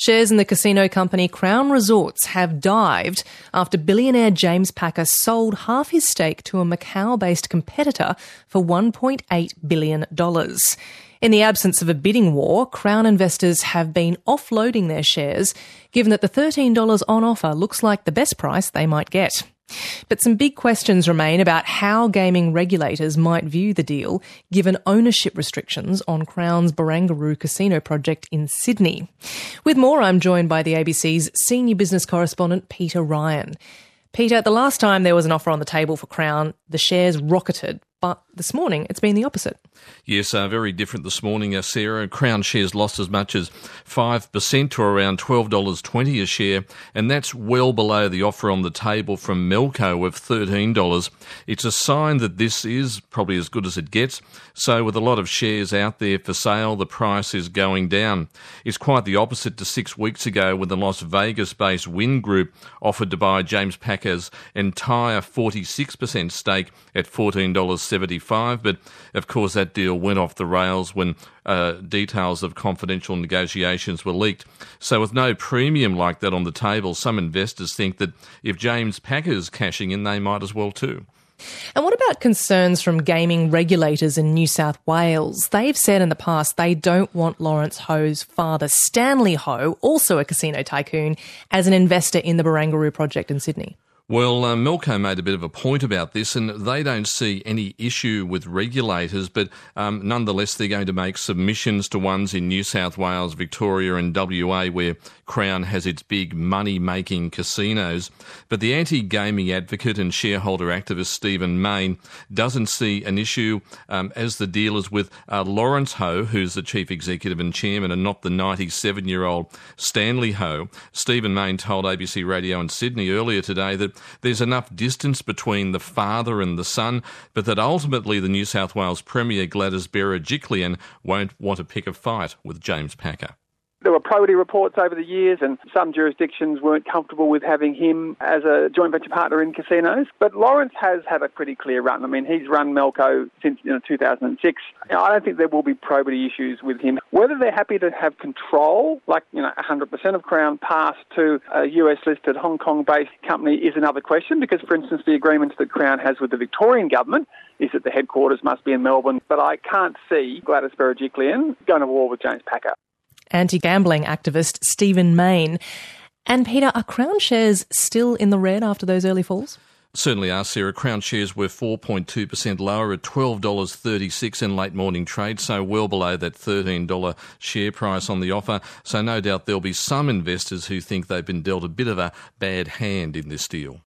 Shares in the casino company Crown Resorts have dived after billionaire James Packer sold half his stake to a Macau-based competitor for $1.8 billion. In the absence of a bidding war, Crown investors have been offloading their shares, given that the $13 on offer looks like the best price they might get. But some big questions remain about how gaming regulators might view the deal, given ownership restrictions on Crown's Barangaroo Casino project in Sydney. With more, I'm joined by the ABC's senior business correspondent, Peter Ryan. Peter, the last time there was an offer on the table for Crown, the shares rocketed. But this morning, it's been the opposite. Yes, very different this morning, Sarah. Crown shares lost as much as 5% to around $12.20 a share, and that's well below the offer on the table from Melco of $13. It's a sign that this is probably as good as it gets. So with a lot of shares out there for sale, the price is going down. It's quite the opposite to 6 weeks ago when the Las Vegas-based Wynn Group offered to buy James Packer's entire 46% stake at $14.75, but of course that deal went off the rails when details of confidential negotiations were leaked. So with no premium like that on the table, some investors think that if James Packer's cashing in, they might as well too. And what about concerns from gaming regulators in New South Wales? They've said in the past they don't want Lawrence Ho's father, Stanley Ho, also a casino tycoon, as an investor in the Barangaroo project in Sydney. Well, Melco made a bit of a point about this, and they don't see any issue with regulators, but nonetheless they're going to make submissions to ones in New South Wales, Victoria and WA where Crown has its big money-making casinos. But the anti-gaming advocate and shareholder activist Stephen Mayne doesn't see an issue as the deal is with Lawrence Ho, who's the chief executive and chairman, and not the 97-year-old Stanley Ho. Stephen Mayne told ABC Radio in Sydney earlier today that there's enough distance between the father and the son, but that ultimately the New South Wales Premier Gladys Berejiklian won't want to pick a fight with James Packer. There were probity reports over the years, and some jurisdictions weren't comfortable with having him as a joint venture partner in casinos. But Lawrence has had a pretty clear run. I mean, he's run Melco since 2006. I don't think there will be probity issues with him. Whether they're happy to have control, like 100% of Crown, pass to a US-listed Hong Kong-based company is another question. Because, for instance, the agreements that Crown has with the Victorian government is that the headquarters must be in Melbourne. But I can't see Gladys Berejiklian going to war with James Packer. Anti-gambling activist Stephen Mayne. And Peter, are Crown shares still in the red after those early falls? Certainly are, Sarah. Crown shares were 4.2% lower at $12.36 in late morning trade, so well below that $13 share price on the offer. So no doubt there'll be some investors who think they've been dealt a bit of a bad hand in this deal.